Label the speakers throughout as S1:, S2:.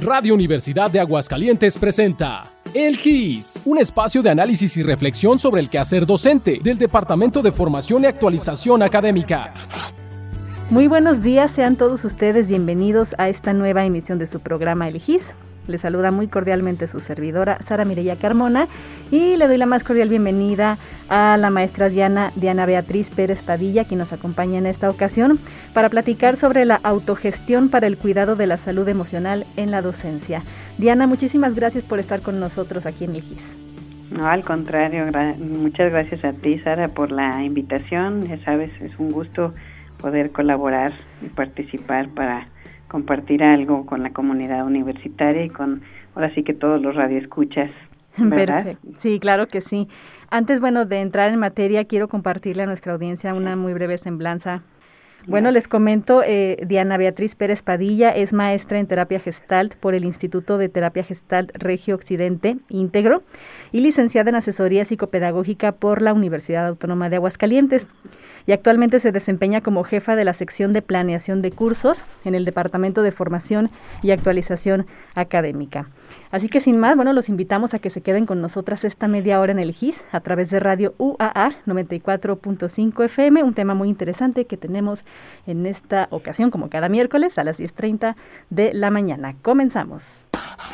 S1: Radio Universidad de Aguascalientes presenta El GIS, un espacio de análisis y reflexión sobre el quehacer docente del Departamento de Formación y Actualización Académica.
S2: Muy buenos días, sean todos ustedes bienvenidos a esta nueva emisión de su programa El GIS. Les saluda muy cordialmente su servidora Sara Mireya Carmona y le doy la más cordial bienvenida a la maestra Diana Beatriz Pérez Padilla, quien nos acompaña en esta ocasión para platicar sobre la autogestión para el cuidado de la salud emocional en la docencia. Diana, muchísimas gracias por estar con nosotros aquí en el GIS.
S3: No, al contrario, muchas gracias a ti, Sara, por la invitación. Ya sabes, es un gusto poder colaborar y participar para compartir algo con la comunidad universitaria y con, ahora sí que todos los radioescuchas, ¿verdad?
S2: Perfecto. Sí, claro que sí. Antes, de entrar en materia, quiero compartirle a nuestra audiencia una muy breve semblanza. Bueno, les comento, Diana Beatriz Pérez Padilla es maestra en terapia Gestalt por el Instituto de Terapia Gestalt Regio Occidente Íntegro y licenciada en asesoría psicopedagógica por la Universidad Autónoma de Aguascalientes. Y actualmente se desempeña como jefa de la sección de planeación de cursos en el Departamento de Formación y Actualización Académica. Así que sin más, los invitamos a que se queden con nosotras esta media hora en el GIS a través de Radio UAA 94.5 FM, un tema muy interesante que tenemos en esta ocasión, como cada miércoles a las 10:30 de la mañana. Comenzamos.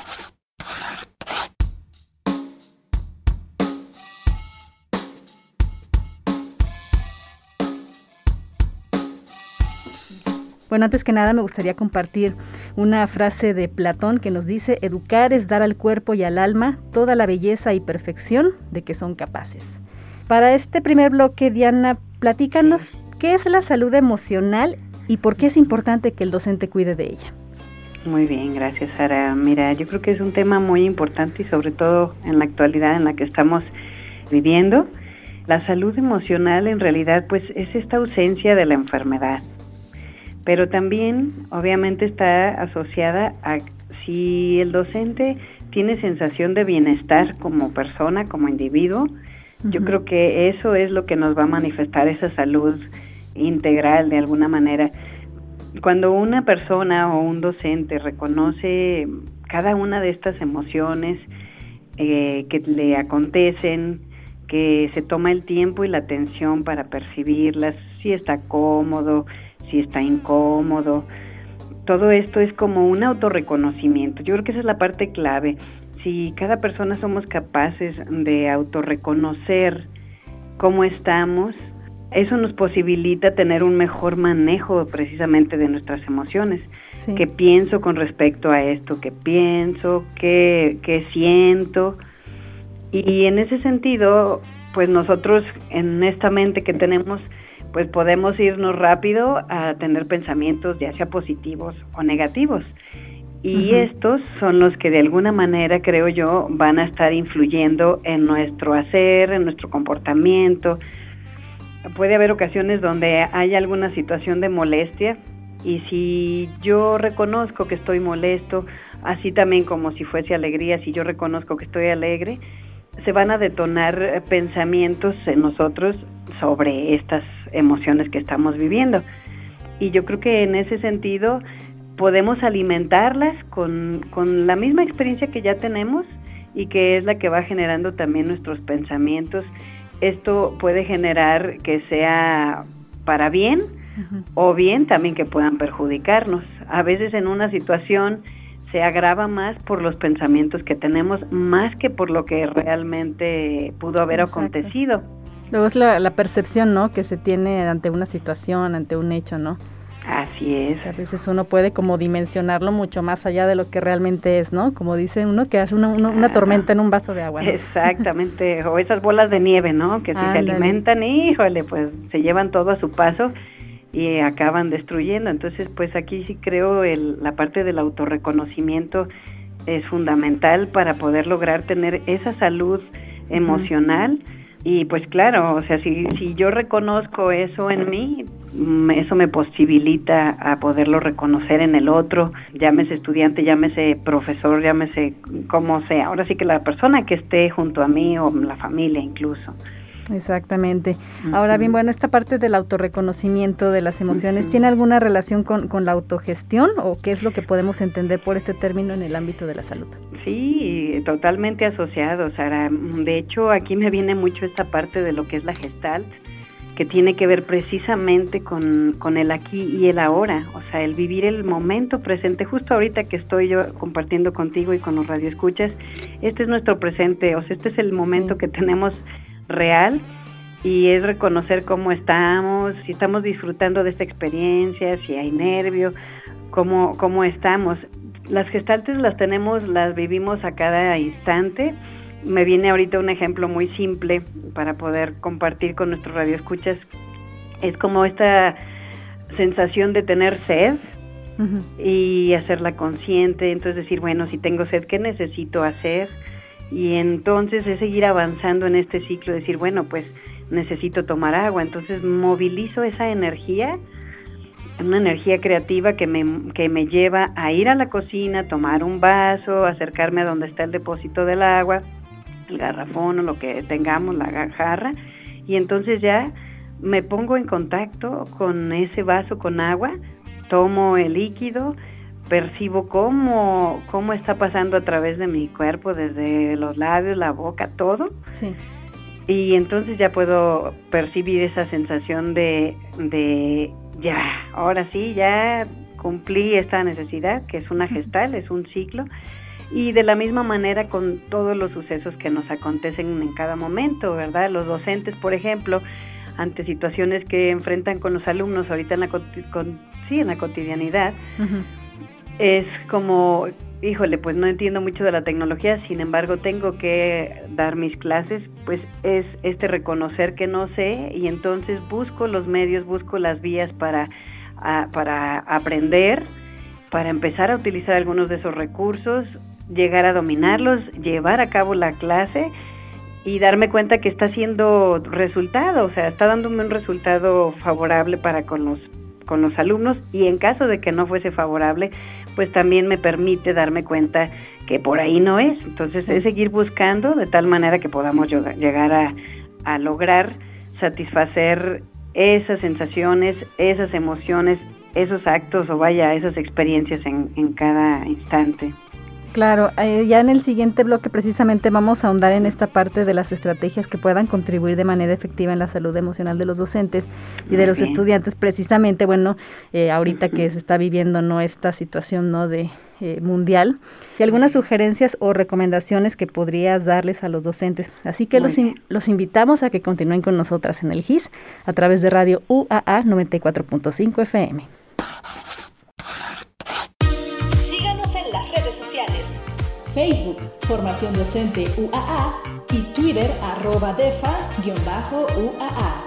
S2: Bueno, antes que nada me gustaría compartir una frase de Platón que nos dice: educar es dar al cuerpo y al alma toda la belleza y perfección de que son capaces. Para este primer bloque, Diana, platícanos qué es la salud emocional y por qué es importante que el docente cuide de ella.
S3: Muy bien, gracias, Sara. Mira, yo creo que es un tema muy importante y sobre todo en la actualidad en la que estamos viviendo. La salud emocional en realidad pues es esta ausencia de la enfermedad. Pero también, obviamente, está asociada a si el docente tiene sensación de bienestar como persona, como individuo. Uh-huh. Yo creo que eso es lo que nos va a manifestar esa salud integral de alguna manera. Cuando una persona o un docente reconoce cada una de estas emociones que le acontecen, que se toma el tiempo y la atención para percibirlas, si está cómodo, si está incómodo, todo esto es como un autorreconocimiento. Yo creo que esa es la parte clave. Si cada persona somos capaces de autorreconocer cómo estamos, eso nos posibilita tener un mejor manejo precisamente de nuestras emociones. Sí. ¿Qué pienso con respecto a esto? ¿Qué pienso? ¿Qué siento? Y en ese sentido, pues nosotros en esta mente que tenemos, pues podemos irnos rápido a tener pensamientos ya sea positivos o negativos. Y uh-huh. Estos son los que de alguna manera, creo yo, van a estar influyendo en nuestro hacer, en nuestro comportamiento. Puede haber ocasiones donde hay alguna situación de molestia y si yo reconozco que estoy molesto, así también como si fuese alegría, si yo reconozco que estoy alegre, se van a detonar pensamientos en nosotros sobre estas emociones que estamos viviendo. Y yo creo que en ese sentido podemos alimentarlas con la misma experiencia que ya tenemos y que es la que va generando también nuestros pensamientos. Esto puede generar que sea para bien uh-huh. o bien también que puedan perjudicarnos. A veces en una situación se agrava más por los pensamientos que tenemos, más que por lo que realmente pudo haber Exacto. acontecido.
S2: Luego es la percepción, ¿no?, que se tiene ante una situación, ante un hecho, ¿no?
S3: Así es.
S2: A veces uno puede como dimensionarlo mucho más allá de lo que realmente es, ¿no? Como dice uno, que hace una tormenta en un vaso de agua, ¿no?
S3: Exactamente, o esas bolas de nieve, ¿no? Que si se alimentan, híjole, pues se llevan todo a su paso y acaban destruyendo. Entonces, pues aquí sí creo la parte del autorreconocimiento es fundamental para poder lograr tener esa salud emocional. Y pues claro, o sea, si yo reconozco eso en mí, eso me posibilita a poderlo reconocer en el otro, llámese estudiante, llámese profesor, llámese como sea. Ahora sí que la persona que esté junto a mí o la familia incluso.
S2: Exactamente. Ahora bien, bueno, esta parte del autorreconocimiento de las emociones, ¿tiene alguna relación con la autogestión o qué es lo que podemos entender por este término en el ámbito de la salud?
S3: Sí, totalmente asociado, Sara. De hecho, aquí me viene mucho esta parte de lo que es la Gestalt, que tiene que ver precisamente con el aquí y el ahora, o sea, el vivir el momento presente. Justo ahorita que estoy yo compartiendo contigo y con los radioescuchas, este es nuestro presente, o sea, este es el momento que tenemos real, y es reconocer cómo estamos, si estamos disfrutando de esta experiencia, si hay nervio, cómo estamos. Las gestaltes las vivimos a cada instante. Me viene ahorita un ejemplo muy simple para poder compartir con nuestros radioescuchas. Es como esta sensación de tener sed y hacerla consciente, entonces decir, bueno, si tengo sed, ¿qué necesito hacer? Y entonces es seguir avanzando en este ciclo, decir, bueno, pues necesito tomar agua, entonces movilizo esa energía, una energía creativa que me lleva a ir a la cocina, tomar un vaso, acercarme a donde está el depósito del agua, el garrafón o lo que tengamos, la jarra, y entonces ya me pongo en contacto con ese vaso con agua, tomo el líquido, percibo cómo está pasando a través de mi cuerpo, desde los labios, la boca, todo. Sí. Y entonces ya puedo percibir esa sensación de ya, ahora sí, ya cumplí esta necesidad, que es una gestal, es un ciclo. Y de la misma manera con todos los sucesos que nos acontecen en cada momento, ¿verdad? Los docentes, por ejemplo, ante situaciones que enfrentan con los alumnos ahorita en la cotidianidad, es como, híjole, pues no entiendo mucho de la tecnología, sin embargo tengo que dar mis clases, pues es reconocer que no sé, y entonces busco los medios, busco las vías para aprender, para empezar a utilizar algunos de esos recursos, llegar a dominarlos, llevar a cabo la clase y darme cuenta que está haciendo resultado, o sea, está dándome un resultado favorable para con los alumnos, y en caso de que no fuese favorable, pues también me permite darme cuenta que por ahí no es. Entonces es seguir buscando de tal manera que podamos llegar a lograr satisfacer esas sensaciones, esas emociones, esos actos o esas experiencias en cada instante.
S2: Claro, ya en el siguiente bloque precisamente vamos a ahondar en esta parte de las estrategias que puedan contribuir de manera efectiva en la salud emocional de los docentes y de los estudiantes, precisamente, bueno, ahorita que se está viviendo esta situación de mundial, y algunas sugerencias o recomendaciones que podrías darles a los docentes. Así que los invitamos a que continúen con nosotras en el GIS a través de Radio UAA 94.5 FM.
S4: Facebook, Formación Docente UAA y Twitter @defa_UAA.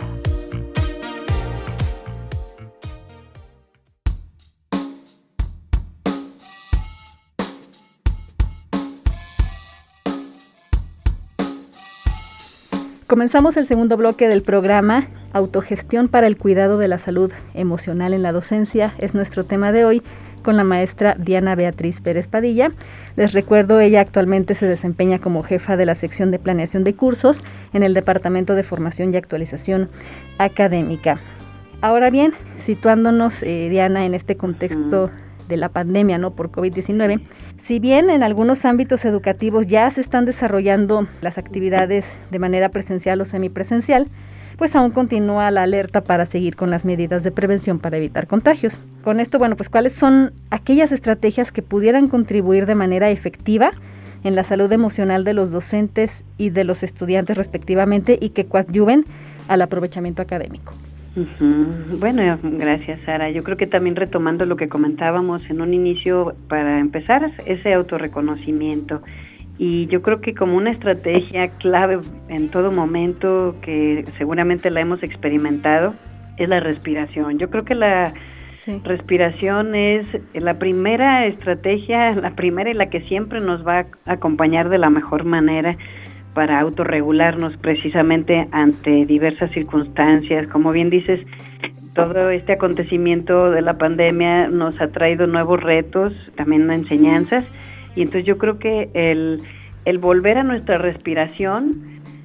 S2: Comenzamos el segundo bloque del programa. Autogestión para el cuidado de la salud emocional en la docencia es nuestro tema de hoy, con la maestra Diana Beatriz Pérez Padilla. Les recuerdo, ella actualmente se desempeña como jefa de la sección de planeación de cursos en el Departamento de Formación y Actualización Académica. Ahora bien, situándonos, Diana, en este contexto de la pandemia, por COVID-19, si bien en algunos ámbitos educativos ya se están desarrollando las actividades de manera presencial o semipresencial, pues aún continúa la alerta para seguir con las medidas de prevención para evitar contagios. Con esto, pues ¿cuáles son aquellas estrategias que pudieran contribuir de manera efectiva en la salud emocional de los docentes y de los estudiantes respectivamente y que coadyuven al aprovechamiento académico?
S3: Bueno, gracias, Sara. Yo creo que también retomando lo que comentábamos en un inicio, para empezar, ese autorreconocimiento. Y yo creo que como una estrategia clave en todo momento, que seguramente la hemos experimentado, es la respiración. Yo creo que la respiración es la primera estrategia, la primera y la que siempre nos va a acompañar de la mejor manera para autorregularnos precisamente ante diversas circunstancias. Como bien dices, todo este acontecimiento de la pandemia nos ha traído nuevos retos, también enseñanzas, y entonces yo creo que el volver a nuestra respiración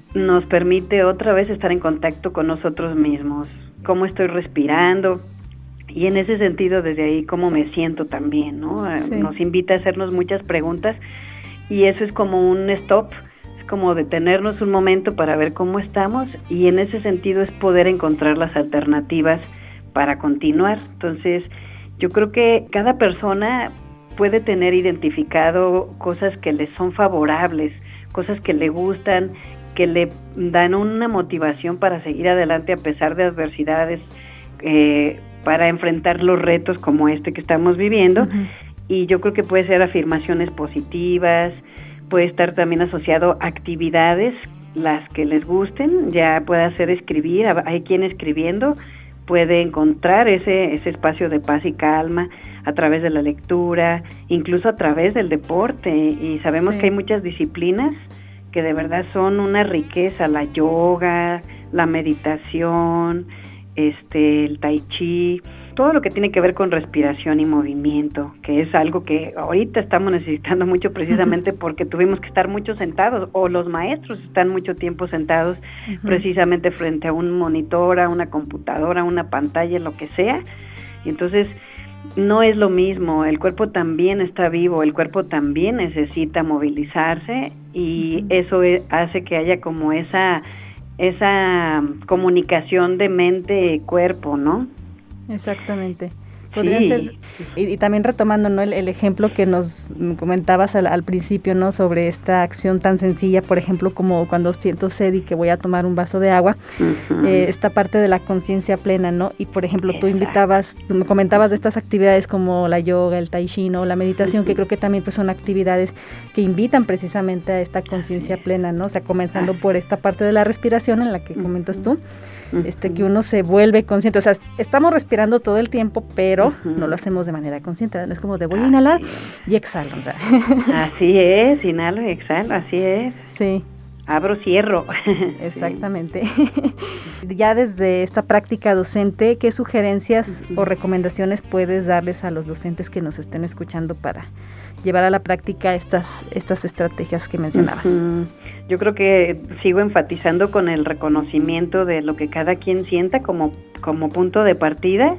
S3: nos permite otra vez estar en contacto con nosotros mismos, cómo estoy respirando, y en ese sentido desde ahí cómo me siento también, ¿no? Sí. Nos invita a hacernos muchas preguntas, y eso es como un stop, es como detenernos un momento para ver cómo estamos, y en ese sentido es poder encontrar las alternativas para continuar. Entonces, yo creo que cada persona puede tener identificado cosas que le son favorables, cosas que le gustan, que le dan una motivación para seguir adelante a pesar de adversidades, para enfrentar los retos como este que estamos viviendo. Y yo creo que puede ser afirmaciones positivas, puede estar también asociado a actividades, las que les gusten, ya puede ser escribir, hay quien escribiendo puede encontrar ese espacio de paz y calma a través de la lectura, incluso a través del deporte, y sabemos que hay muchas disciplinas que de verdad son una riqueza, la yoga, la meditación, el tai chi, todo lo que tiene que ver con respiración y movimiento, que es algo que ahorita estamos necesitando mucho precisamente porque tuvimos que estar mucho sentados, o los maestros están mucho tiempo sentados precisamente frente a un monitor, a una computadora, a una pantalla, lo que sea, y entonces no es lo mismo, el cuerpo también está vivo, el cuerpo también necesita movilizarse, y eso hace que haya como esa comunicación de mente-cuerpo, ¿no?
S2: Exactamente. Podría ser, y también retomando, ¿no?, el ejemplo que nos comentabas al principio, ¿no?, sobre esta acción tan sencilla, por ejemplo, como cuando siento sed y que voy a tomar un vaso de agua, esta parte de la conciencia plena, ¿no? Y por ejemplo, tú me comentabas de estas actividades como la yoga, el tai chi, ¿no?, la meditación, que creo que también pues son actividades que invitan precisamente a esta conciencia plena, ¿no? O sea, comenzando por esta parte de la respiración en la que comentas tú, que uno se vuelve consciente, o sea, estamos respirando todo el tiempo, pero no lo hacemos de manera consciente, ¿no? Es como de voy a inhalar y exhalo, ¿verdad?
S3: Así es, inhalo y exhalo, así es.
S2: Sí.
S3: Abro, cierro.
S2: Exactamente. Ya desde esta práctica docente, ¿qué sugerencias o recomendaciones puedes darles a los docentes que nos estén escuchando para llevar a la práctica estas estrategias que mencionabas?
S3: Yo creo que sigo enfatizando con el reconocimiento de lo que cada quien sienta como punto de partida,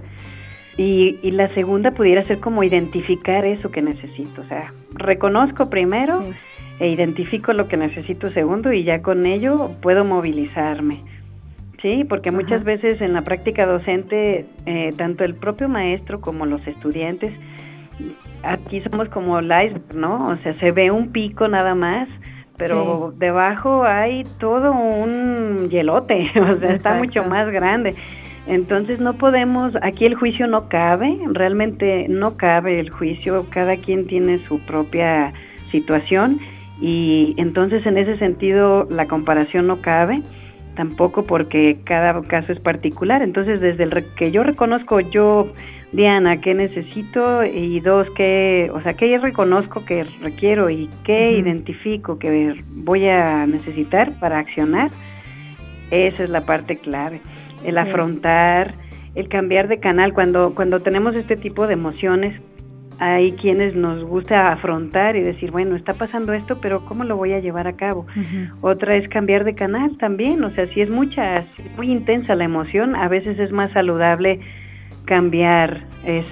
S3: y la segunda pudiera ser como identificar eso que necesito, o sea, reconozco primero e identifico lo que necesito segundo, y ya con ello puedo movilizarme, ¿sí? Porque muchas veces en la práctica docente, tanto el propio maestro como los estudiantes, aquí somos como el iceberg, ¿no? O sea, se ve un pico nada más, pero debajo hay todo un hielote, o sea, está mucho más grande. Entonces no podemos, aquí el juicio no cabe, realmente no cabe el juicio, cada quien tiene su propia situación, y entonces en ese sentido la comparación no cabe, tampoco porque cada caso es particular. Entonces desde que yo reconozco yo, Diana, qué necesito, y dos, qué reconozco que requiero y qué identifico que voy a necesitar para accionar, esa es la parte clave. El afrontar, el cambiar de canal, cuando tenemos este tipo de emociones, hay quienes nos gusta afrontar y decir, bueno, está pasando esto, pero ¿cómo lo voy a llevar a cabo? Otra es cambiar de canal también, o sea, si es muy intensa la emoción, a veces es más saludable cambiar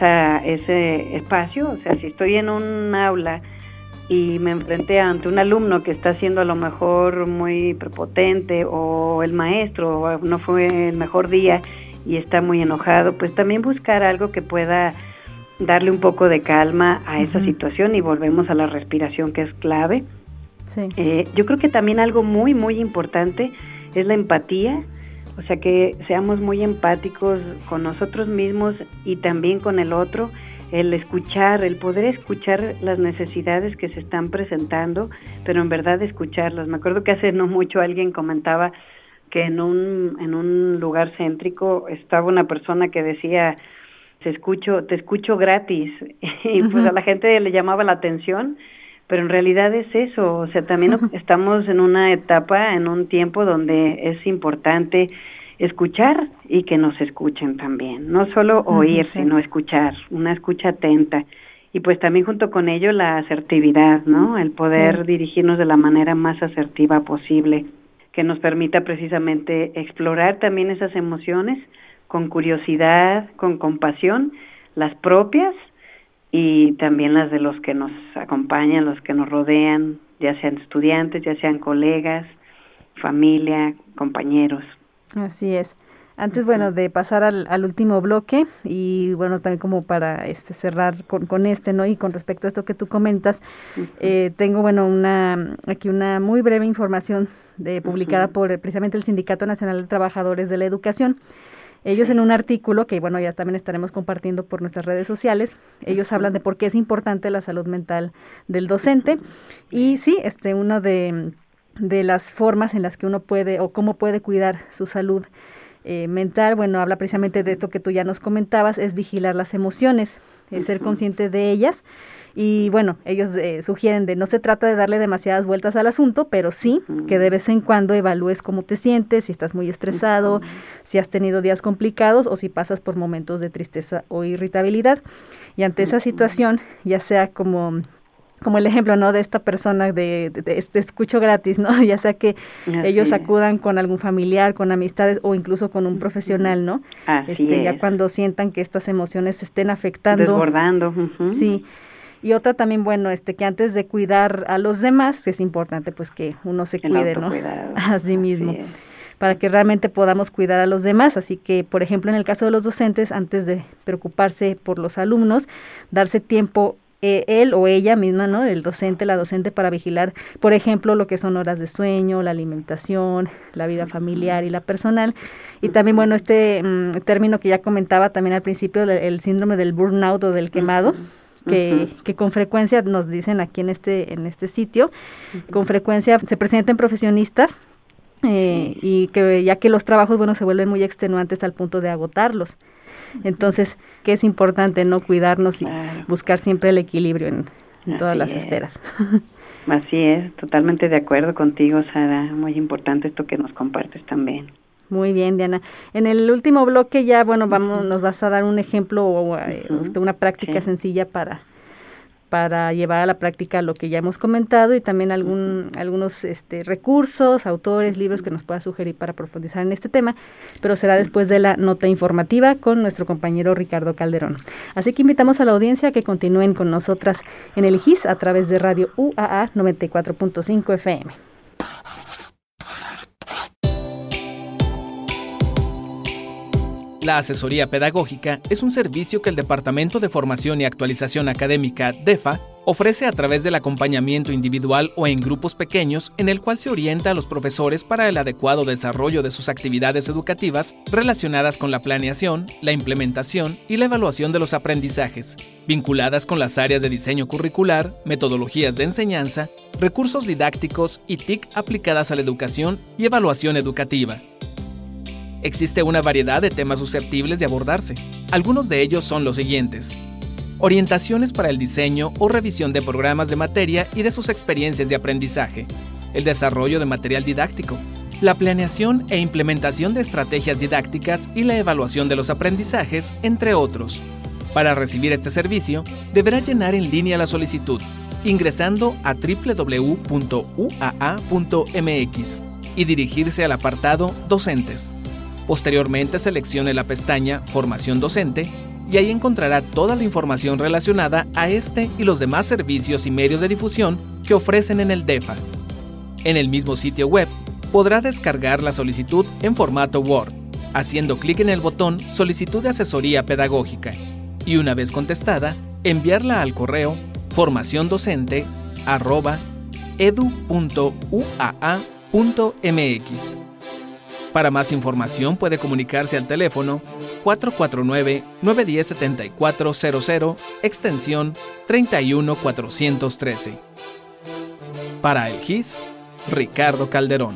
S3: ese espacio. O sea, si estoy en un aula y me enfrenté ante un alumno que está siendo a lo mejor muy prepotente, o el maestro no fue el mejor día y está muy enojado, pues también buscar algo que pueda darle un poco de calma a esa situación, y volvemos a la respiración, que es clave. Yo creo que también algo muy, muy importante es la empatía, o sea, que seamos muy empáticos con nosotros mismos y también con el otro, el escuchar, el poder escuchar las necesidades que se están presentando, pero en verdad escucharlas. Me acuerdo que hace no mucho alguien comentaba que en un lugar céntrico estaba una persona que decía, te escucho gratis, y pues a la gente le llamaba la atención, pero en realidad es eso, o sea, también estamos en una etapa, en un tiempo donde es importante escuchar y que nos escuchen también, no solo oír, sino escuchar, una escucha atenta, y pues también junto con ello la asertividad, ¿no? El poder dirigirnos de la manera más asertiva posible, que nos permita precisamente explorar también esas emociones con curiosidad, con compasión, las propias y también las de los que nos acompañan, los que nos rodean, ya sean estudiantes, ya sean colegas, familia, compañeros.
S2: Así es. Antes, bueno, de pasar al último bloque y, bueno, también como para cerrar con ¿no? Y con respecto a esto que tú comentas, tengo, bueno, aquí una muy breve información publicada por precisamente el Sindicato Nacional de Trabajadores de la Educación. Ellos en un artículo que, bueno, ya también estaremos compartiendo por nuestras redes sociales, ellos hablan de por qué es importante la salud mental del docente y sí, uno de las formas en las que uno puede o cómo puede cuidar su salud mental, bueno, habla precisamente de esto que tú ya nos comentabas, es vigilar las emociones, ser consciente de ellas y bueno, ellos sugieren no se trata de darle demasiadas vueltas al asunto, pero sí que de vez en cuando evalúes cómo te sientes, si estás muy estresado, si has tenido días complicados o si pasas por momentos de tristeza o irritabilidad y ante esa situación, ya sea como el ejemplo, ¿no? De esta persona de escucho gratis, ¿no? Ya sea que ellos acudan con algún familiar, con amistades o incluso con un profesional, ¿no? Ya cuando sientan que estas emociones se estén afectando.
S3: Desbordando.
S2: Sí. Y otra también, bueno, que antes de cuidar a los demás, es importante pues que uno se cuide, ¿no? A sí mismo. Para que realmente podamos cuidar a los demás. Así que, por ejemplo, en el caso de los docentes, antes de preocuparse por los alumnos, darse tiempo él o ella misma, ¿no? El docente, la docente, para vigilar, por ejemplo, lo que son horas de sueño, la alimentación, la vida familiar y la personal. Y también, bueno, término que ya comentaba también al principio, el síndrome del burnout o del quemado, que con frecuencia nos dicen aquí en este sitio, con frecuencia se presenta en profesionistas y que ya que los trabajos, bueno, se vuelven muy extenuantes al punto de agotarlos. Entonces, que es importante no cuidarnos y buscar siempre el equilibrio en todas las esferas.
S3: Así es, totalmente de acuerdo contigo, Sara. Muy importante esto que nos compartes también.
S2: Muy bien, Diana. En el último bloque ya, bueno, nos vas a dar un ejemplo o una práctica sencilla para llevar a la práctica lo que ya hemos comentado y también algunos recursos, autores, libros que nos pueda sugerir para profundizar en este tema, pero será después de la nota informativa con nuestro compañero Ricardo Calderón. Así que invitamos a la audiencia a que continúen con nosotras en el GIS a través de Radio UAA 94.5 FM.
S1: La asesoría pedagógica es un servicio que el Departamento de Formación y Actualización Académica, DEFA, ofrece a través del acompañamiento individual o en grupos pequeños en el cual se orienta a los profesores para el adecuado desarrollo de sus actividades educativas relacionadas con la planeación, la implementación y la evaluación de los aprendizajes, vinculadas con las áreas de diseño curricular, metodologías de enseñanza, recursos didácticos y TIC aplicadas a la educación y evaluación educativa. Existe una variedad de temas susceptibles de abordarse. Algunos de ellos son los siguientes: orientaciones para el diseño o revisión de programas de materia y de sus experiencias de aprendizaje, el desarrollo de material didáctico, la planeación e implementación de estrategias didácticas y la evaluación de los aprendizajes, entre otros. Para recibir este servicio, deberá llenar en línea la solicitud, ingresando a www.uaa.mx y dirigirse al apartado Docentes. Posteriormente seleccione la pestaña Formación Docente y ahí encontrará toda la información relacionada a este y los demás servicios y medios de difusión que ofrecen en el DEFA. En el mismo sitio web podrá descargar la solicitud en formato Word, haciendo clic en el botón Solicitud de Asesoría Pedagógica y una vez contestada, enviarla al correo formaciondocente@edu.uaa.mx. Para más información puede comunicarse al teléfono 449-910-7400, extensión 31413. Para el GIS, Ricardo Calderón.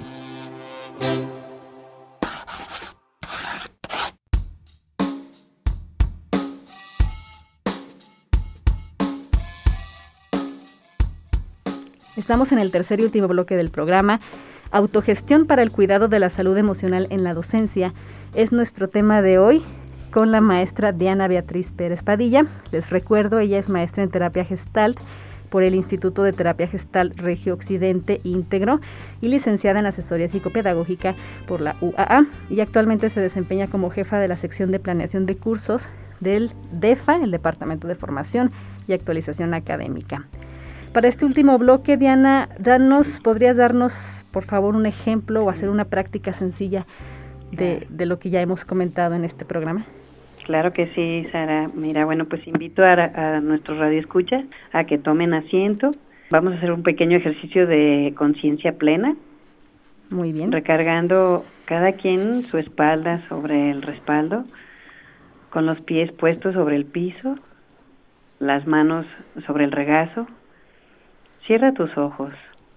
S2: Estamos en el tercer y último bloque del programa. Autogestión para el cuidado de la salud emocional en la docencia es nuestro tema de hoy con la maestra Diana Beatriz Pérez Padilla. Les recuerdo, ella es maestra en terapia Gestalt, por el Instituto de Terapia Gestal Regio Occidente Íntegro y licenciada en Asesoría Psicopedagógica por la UAA, y actualmente se desempeña como jefa de la sección de planeación de cursos del DEFA, el Departamento de Formación y Actualización Académica. Para este último bloque, Diana, ¿podrías darnos, por favor, un ejemplo o hacer una práctica sencilla de lo que ya hemos comentado en este programa?
S3: Claro que sí, Sara. Mira, bueno, pues invito a nuestros radioescuchas a que tomen asiento. Vamos a hacer un pequeño ejercicio de conciencia plena.
S2: Muy bien.
S3: Recargando cada quien su espalda sobre el respaldo, con los pies puestos sobre el piso, las manos sobre el regazo. Cierra tus ojos.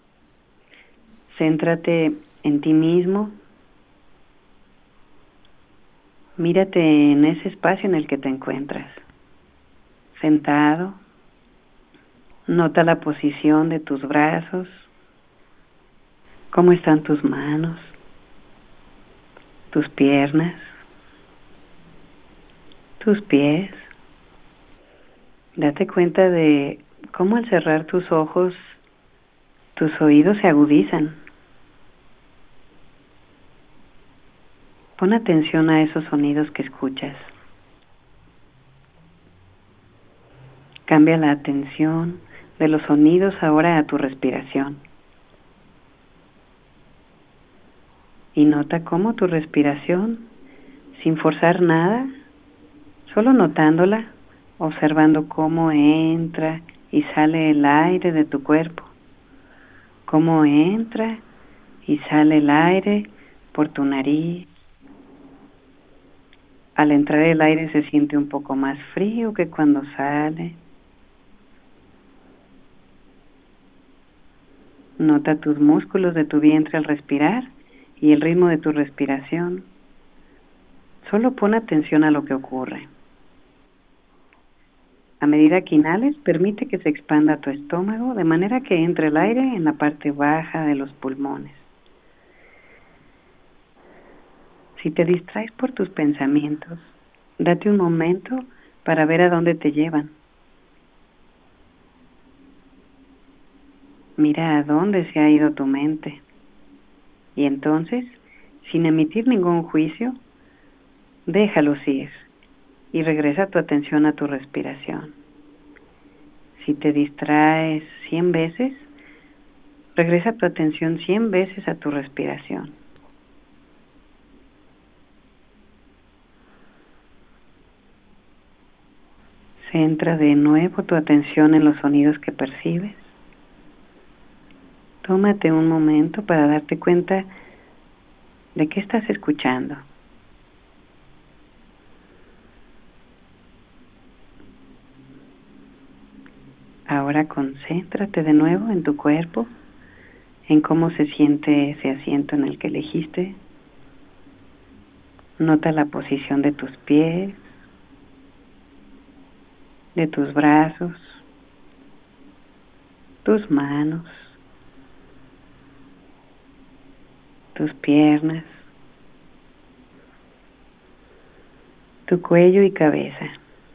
S3: Céntrate en ti mismo. Mírate en ese espacio en el que te encuentras. Sentado. Nota la posición de tus brazos. ¿Cómo están tus manos? Tus piernas. Tus pies. Date cuenta de cómo al cerrar tus ojos, tus oídos se agudizan. Pon atención a esos sonidos que escuchas. Cambia la atención de los sonidos ahora a tu respiración. Y nota cómo tu respiración, sin forzar nada, solo notándola, observando cómo entra y sale el aire de tu cuerpo, cómo entra y sale el aire por tu nariz. Al entrar el aire se siente un poco más frío que cuando sale. Nota tus músculos de tu vientre al respirar y el ritmo de tu respiración. Solo pon atención a lo que ocurre. A medida que inhales, permite que se expanda tu estómago de manera que entre el aire en la parte baja de los pulmones. Si te distraes por tus pensamientos, date un momento para ver a dónde te llevan. Mira a dónde se ha ido tu mente. Y entonces, sin emitir ningún juicio, déjalos ir y regresa tu atención a tu respiración. Si te distraes 100 veces, regresa tu atención 100 veces a tu respiración. Centra de nuevo tu atención en los sonidos que percibes. Tómate un momento para darte cuenta de qué estás escuchando. Ahora concéntrate de nuevo en tu cuerpo, en cómo se siente ese asiento en el que elegiste. Nota la posición de tus pies, de tus brazos, tus manos, tus piernas, tu cuello y cabeza.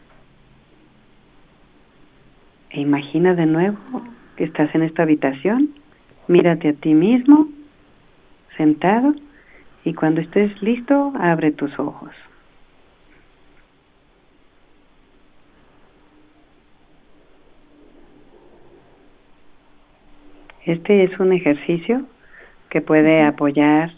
S3: E imagina de nuevo que estás en esta habitación, mírate a ti mismo, sentado, y cuando estés listo, abre tus ojos. Este es un ejercicio que puede apoyar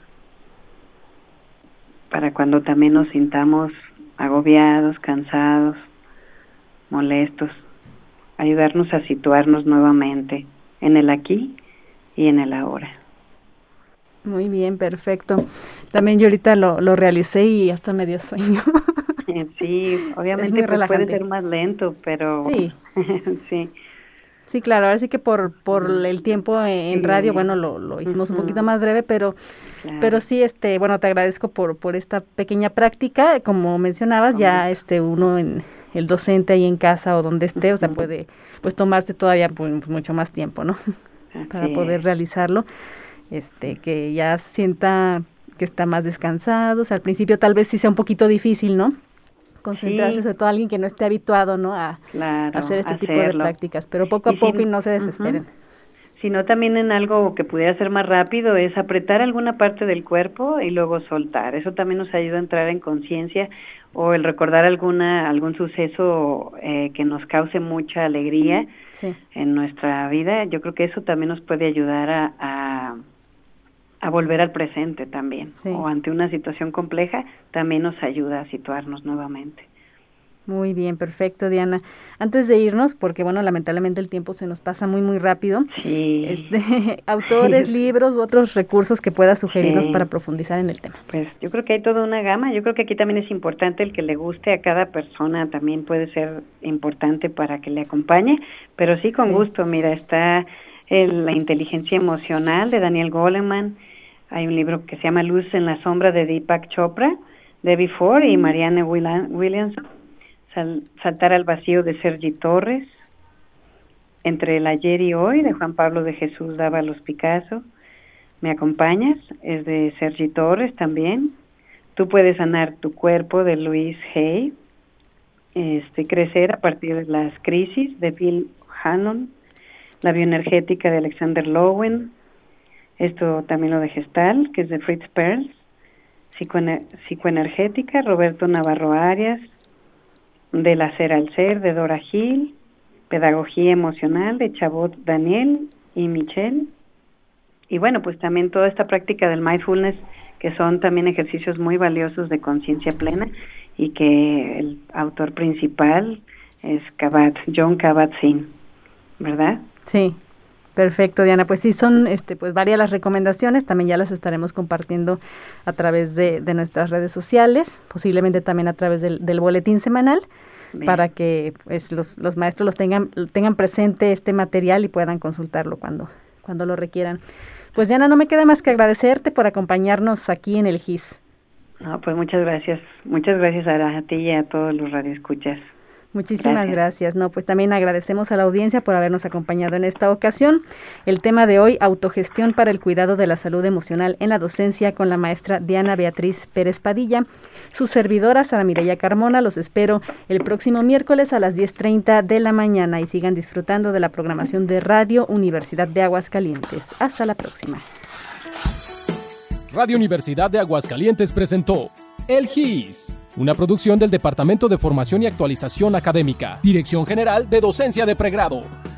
S3: para cuando también nos sintamos agobiados, cansados, molestos, ayudarnos a situarnos nuevamente en el aquí y en el ahora.
S2: Muy bien, perfecto. También yo ahorita lo realicé y hasta me dio sueño.
S3: Sí, obviamente pues puede ser más lento, pero
S2: sí.
S3: Sí.
S2: Sí, claro, ahora sí que por el tiempo en radio, bueno, lo hicimos un poquito más breve, pero sí, bueno, te agradezco por esta pequeña práctica. Como mencionabas, ya uno en el docente ahí en casa o donde esté, o sea, puede pues tomarse todavía pues, mucho más tiempo, ¿no? Para poder realizarlo, que ya sienta que está más descansado. O sea, al principio tal vez sí sea un poquito difícil, ¿no? concentrarse, sobre todo alguien que no esté habituado, ¿no? A hacer este tipo de prácticas, pero poco a poco y no se desesperen.
S3: Sino también en algo que pudiera ser más rápido es apretar alguna parte del cuerpo y luego soltar. Eso también nos ayuda a entrar en conciencia, o el recordar algún suceso que nos cause mucha alegría en nuestra vida. Yo creo que eso también nos puede ayudar a volver al presente también. O ante una situación compleja también nos ayuda a situarnos nuevamente.
S2: Muy bien, perfecto, Diana. Antes de irnos, porque bueno, lamentablemente el tiempo se nos pasa muy, muy rápido.
S3: Sí.
S2: Autores, libros u otros recursos que pueda sugerirnos para profundizar en el tema.
S3: Pues yo creo que hay toda una gama. Yo creo que aquí también es importante el que le guste a cada persona, también puede ser importante para que le acompañe, pero sí con gusto. Mira, está La inteligencia emocional de Daniel Goleman. Hay un libro que se llama Luz en la sombra de Deepak Chopra, Debbie Ford y Marianne Williamson. Saltar al vacío de Sergi Torres, Entre el ayer y hoy de Juan Pablo de Jesús Dávalos Picasso, Me acompañas es de Sergi Torres también, Tú puedes sanar tu cuerpo de Louise Hay, Crecer a partir de las crisis de Bill Hannon, La bioenergética de Alexander Lowen, esto también lo de Gestalt, que es de Fritz Perls, Psicoenergética, Roberto Navarro Arias, Del hacer al ser de Dora Gil, Pedagogía emocional de Chabot Daniel y Michelle. Y bueno, pues también toda esta práctica del mindfulness, que son también ejercicios muy valiosos de conciencia plena, y que el autor principal es John Kabat-Zinn, ¿verdad?
S2: Sí. Perfecto, Diana. Pues sí, son pues varias las recomendaciones, también ya las estaremos compartiendo a través de nuestras redes sociales, posiblemente también a través del boletín semanal, para que pues los maestros tengan presente este material y puedan consultarlo cuando lo requieran. Pues Diana, no me queda más que agradecerte por acompañarnos aquí en el GIS.
S3: No, pues muchas gracias a ti y a todos los radioescuchas.
S2: Muchísimas gracias. No, pues también agradecemos a la audiencia por habernos acompañado en esta ocasión. El tema de hoy, autogestión para el cuidado de la salud emocional en la docencia, con la maestra Diana Beatriz Pérez Padilla. Su servidora, Sara Mireya Carmona, los espero el próximo miércoles a las 10:30 de la mañana y sigan disfrutando de la programación de Radio Universidad de Aguascalientes. Hasta la próxima.
S5: Radio Universidad de Aguascalientes presentó El GIS, una producción del Departamento de Formación y Actualización Académica, Dirección General de Docencia de Pregrado.